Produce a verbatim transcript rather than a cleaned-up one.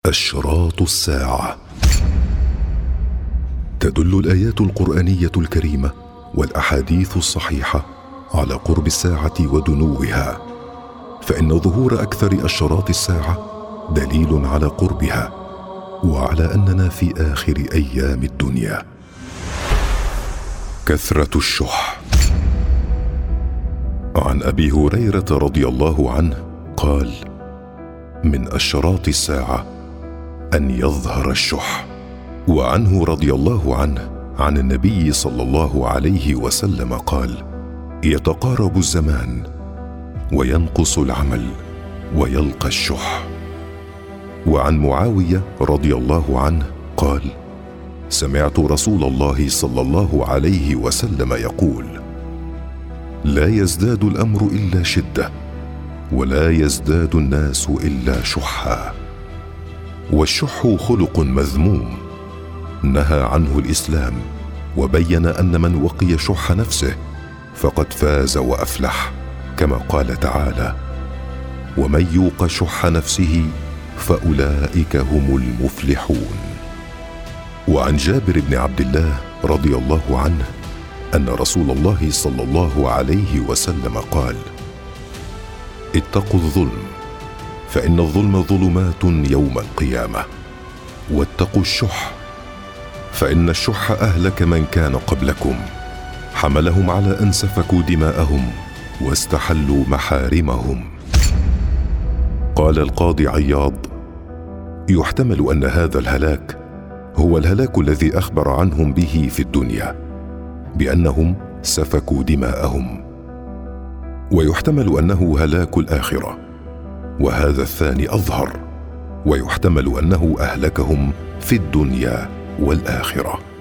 أشراط الساعة. تدل الآيات القرآنية الكريمة والأحاديث الصحيحة على قرب الساعة ودنوها، فإن ظهور أكثر أشراط الساعة دليل على قربها وعلى أننا في آخر أيام الدنيا. كثرة الشح. عن أبي هريرة رضي الله عنه قال: من أشراط الساعة أن يظهر الشح. وعنه رضي الله عنه عن النبي صلى الله عليه وسلم قال: يتقارب الزمان وينقص العمل ويلقى الشح. وعن معاوية رضي الله عنه قال: سمعت رسول الله صلى الله عليه وسلم يقول: لا يزداد الأمر إلا شدة، ولا يزداد الناس إلا شحا. والشح خلق مذموم نهى عنه الإسلام، وبين أن من وقي شح نفسه فقد فاز وأفلح، كما قال تعالى: ومن يوق شح نفسه فأولئك هم المفلحون. وعن جابر بن عبد الله رضي الله عنه أن رسول الله صلى الله عليه وسلم قال: اتقوا الظلم، فإن الظلم ظلمات يوم القيامة. واتقوا الشح، فإن الشح أهلك من كان قبلكم، حملهم على أن سفكوا دماءهم واستحلوا محارمهم. قال القاضي عياض: يحتمل أن هذا الهلاك هو الهلاك الذي أخبر عنهم به في الدنيا بأنهم سفكوا دماءهم، ويحتمل أنه هلاك الآخرة، وهذا الثاني أظهر، ويحتمل أنه أهلكهم في الدنيا والآخرة.